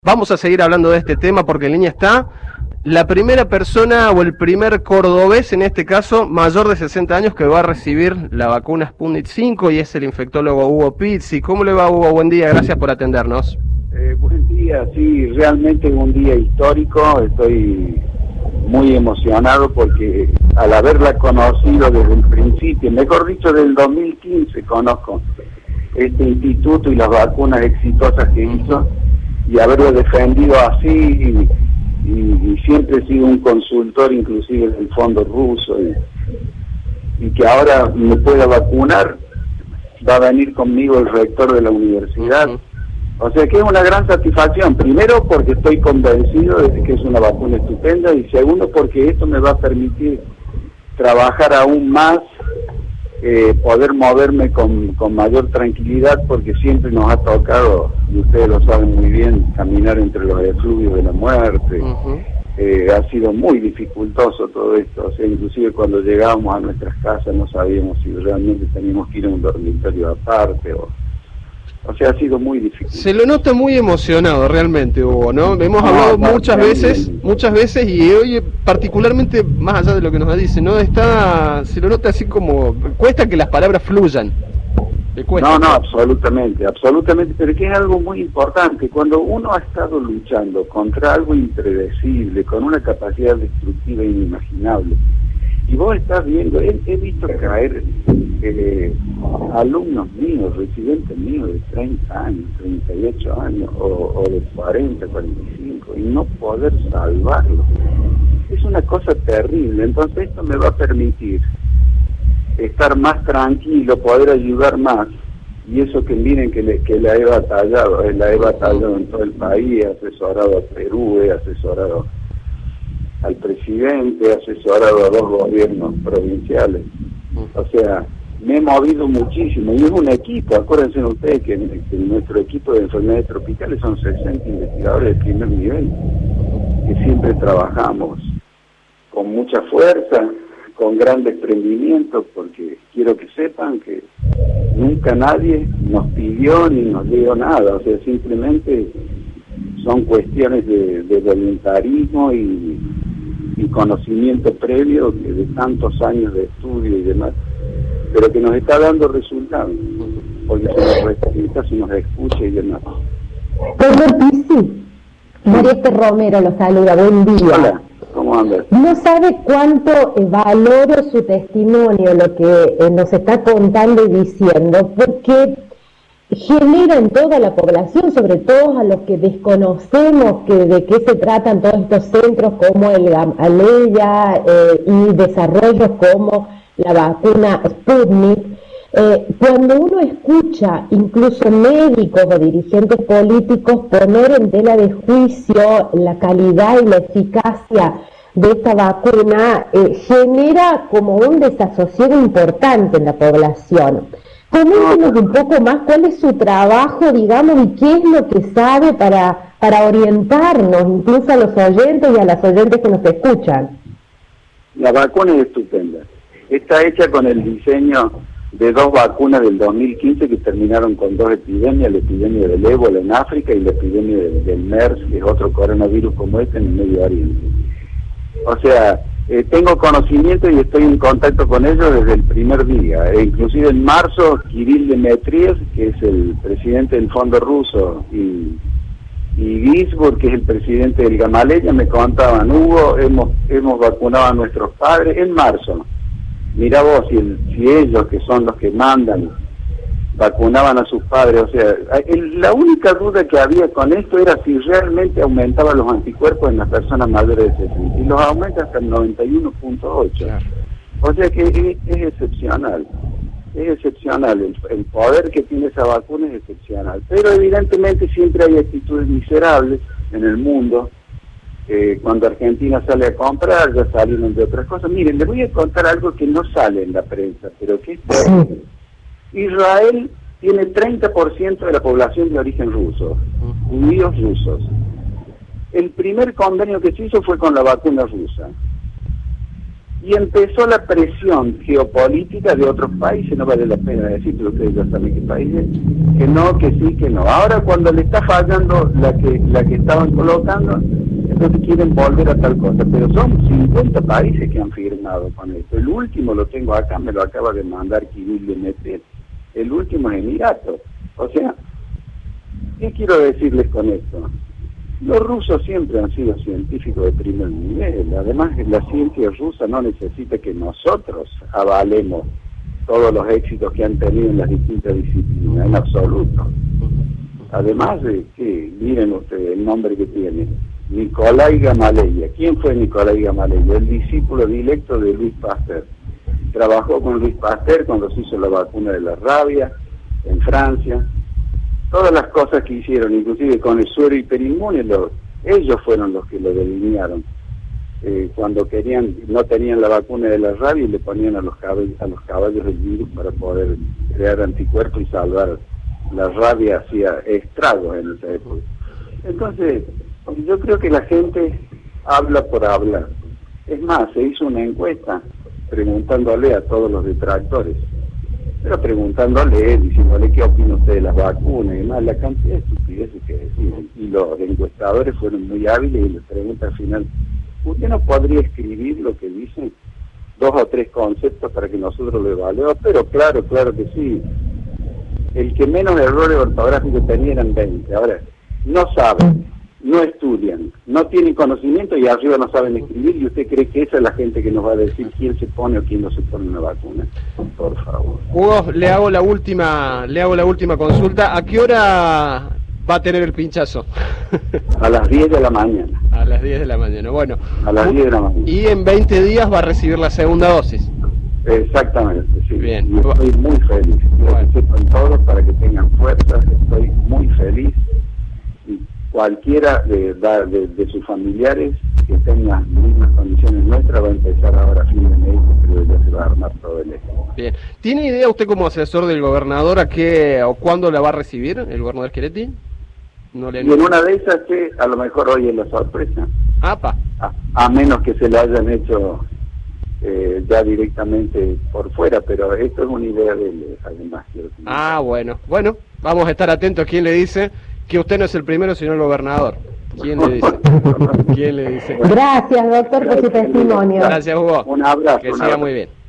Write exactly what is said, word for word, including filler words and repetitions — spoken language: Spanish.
Vamos a seguir hablando de este tema porque en línea está la primera persona o el primer cordobés, en este caso, mayor de sesenta años, que va a recibir la vacuna Sputnik cinco y es el infectólogo Hugo Pizzi. ¿Cómo le va, Hugo? Buen día, gracias por atendernos. Eh, buen día, sí, realmente un día histórico. Estoy muy emocionado porque al haberla conocido desde el principio, mejor dicho, del dos mil quince conozco este instituto y las vacunas exitosas que hizo, y haberlo defendido así, y, y, y siempre he sido un consultor inclusive del fondo ruso, y, y que ahora me pueda vacunar. Va a venir conmigo el rector de la universidad. Uh-huh. O sea que es una gran satisfacción, primero porque estoy convencido de que es una vacuna estupenda, y segundo porque esto me va a permitir trabajar aún más, eh, poder moverme con, con mayor tranquilidad, porque siempre nos ha tocado, y ustedes lo saben muy bien, caminar entre los efluvios de la muerte. Uh-huh. eh, ha sido muy dificultoso todo esto, o sea, inclusive cuando llegábamos a nuestras casas no sabíamos si realmente teníamos que ir a un dormitorio aparte o... O sea, ha sido muy difícil. Se lo nota muy emocionado realmente, Hugo, ¿no? Hemos hablado no, no, muchas no, veces, no. muchas veces, y hoy particularmente, más allá de lo que nos dice, ¿no? Está, se lo nota así como, cuesta que las palabras fluyan. Le cuesta. No, no, absolutamente, absolutamente, pero que es algo muy importante. Cuando uno ha estado luchando contra algo impredecible, con una capacidad destructiva inimaginable, y vos estás viendo, he, he visto caer eh, alumnos míos, residentes míos de treinta años, treinta y ocho años, o, o de cuarenta, cuarenta y cinco, y no poder salvarlos. Es una cosa terrible. Entonces esto me va a permitir estar más tranquilo, poder ayudar más, y eso que miren que, le, que la he batallado, eh, la he batallado en todo el país, he asesorado a Perú, he asesorado al presidente, asesorado a dos gobiernos provinciales. O sea, me he movido muchísimo, y es un equipo. Acuérdense ustedes que, que nuestro equipo de enfermedades tropicales son sesenta investigadores de primer nivel, que siempre trabajamos con mucha fuerza, con gran desprendimiento, porque quiero que sepan que nunca nadie nos pidió ni nos dio nada. O sea, simplemente son cuestiones de, de voluntarismo y y conocimiento previo de tantos años de estudio y demás, pero que nos está dando resultados, porque se nos respeta, se nos escucha y demás. Doctor Pizzi, María Esther Romero lo saluda, buen día. Hola, ¿cómo andas? No sabe cuánto valoro su testimonio, lo que eh, nos está contando y diciendo, porque genera en toda la población, sobre todo a los que desconocemos que de qué se tratan todos estos centros como el Gamaleya eh, y desarrollos como la vacuna Sputnik, eh, cuando uno escucha incluso médicos o dirigentes políticos poner en tela de juicio la calidad y la eficacia de esta vacuna, eh, genera como un desasosiego importante en la población. Coméntenos un poco más cuál es su trabajo, digamos, y qué es lo que sabe para, para orientarnos, incluso a los oyentes y a las oyentes que nos escuchan. La vacuna es estupenda. Está hecha con el diseño de dos vacunas del dos mil quince que terminaron con dos epidemias, la epidemia del ébola en África y la epidemia del, del MERS, que es otro coronavirus como este en el Medio Oriente. O sea, Eh, tengo conocimiento y estoy en contacto con ellos desde el primer día. E inclusive en marzo, Kirill Dmitriev, que es el presidente del fondo ruso, y, y Gisburg, que es el presidente del Gamaleya, me contaban, Hugo, hemos, hemos vacunado a nuestros padres en marzo. Mirá vos, si, el, si ellos, que son los que mandan, vacunaban a sus padres. O sea, el, la única duda que había con esto era si realmente aumentaban los anticuerpos en las personas mayores de sesenta, y los aumenta hasta el noventa y uno punto ocho. Claro. O sea que es, es excepcional, es excepcional, el, el poder que tiene esa vacuna es excepcional, pero evidentemente siempre hay actitudes miserables en el mundo. Eh, cuando Argentina sale a comprar, ya salieron de otras cosas. Miren, les voy a contar algo que no sale en la prensa, pero que es terrible. Israel tiene treinta por ciento de la población de origen ruso, judíos rusos. El primer convenio que se hizo fue con la vacuna rusa. y empezó la presión geopolítica de otros países, no vale la pena decirlo, ustedes ya saben qué países, que no, que sí, que no. Ahora cuando le está fallando la que la que estaban colocando, entonces quieren volver a tal cosa, pero son cincuenta países que han firmado con esto. El último lo tengo acá, me lo acaba de mandar Kirill Demetrev, el último es Emiratos. O sea, ¿qué quiero decirles con esto? Los rusos siempre han sido científicos de primer nivel. Además, la ciencia rusa no necesita que nosotros avalemos todos los éxitos que han tenido en las distintas disciplinas, en absoluto. Además de que, miren ustedes el nombre que tiene, Nikolai Gamaleya. ¿Quién fue Nikolai Gamaleya? El discípulo directo de Luis Pasteur. Trabajó con Luis Pasteur cuando se hizo la vacuna de la rabia en Francia. Todas las cosas que hicieron, inclusive con el suero hiperinmune, lo, ellos fueron los que lo delinearon. Eh, cuando querían, no tenían la vacuna de la rabia y le ponían a los caballos, a los caballos el virus para poder crear anticuerpos y salvar. La rabia hacía estragos en esa época. Entonces, yo creo que la gente habla por hablar. Es más, se hizo una encuesta preguntándole a todos los detractores, pero preguntándole, diciéndole qué opina usted de las vacunas y más, la cantidad de estupideces que decían. Y los encuestadores fueron muy hábiles y les pregunta al final, ¿usted no podría escribir lo que dicen? Dos o tres conceptos para que nosotros lo evaluemos. Pero claro, claro que sí. El que menos errores ortográficos tenía eran veinte. Ahora, no saben, no estudian, no tienen conocimiento y arriba no saben escribir, y usted cree que esa es la gente que nos va a decir quién se pone o quién no se pone una vacuna. Por favor. Hugo, le hago la última, le hago la última consulta. ¿A qué hora va a tener el pinchazo? A las diez de la mañana. A las diez de la mañana, bueno. A las diez de la mañana. Y en veinte días va a recibir la segunda dosis. Exactamente, sí. Bien. Y estoy muy feliz. Quiero que sepan todos para que tengan fuerza. Estoy muy feliz. Y cualquiera de, de, de sus familiares que tenga las mismas condiciones nuestras va a empezar ahora a fin de mes, pero ya se va a armar todo el esto. Bien. ¿Tiene idea usted como asesor del gobernador a qué o cuándo la va a recibir el gobernador Schiaretti? No le... Y en una de esas que a lo mejor hoy es la sorpresa. Apa. A, a menos que se la hayan hecho eh, ya directamente por fuera, pero esto es una idea de él, además. Ah, bueno. Bueno, vamos a estar atentos a quién le dice que usted no es el primero, sino el gobernador. ¿Quién le dice? ¿Quién le dice? Gracias, doctor, por su testimonio. Gracias, Hugo. Un abrazo. Que un siga abrazo. muy bien.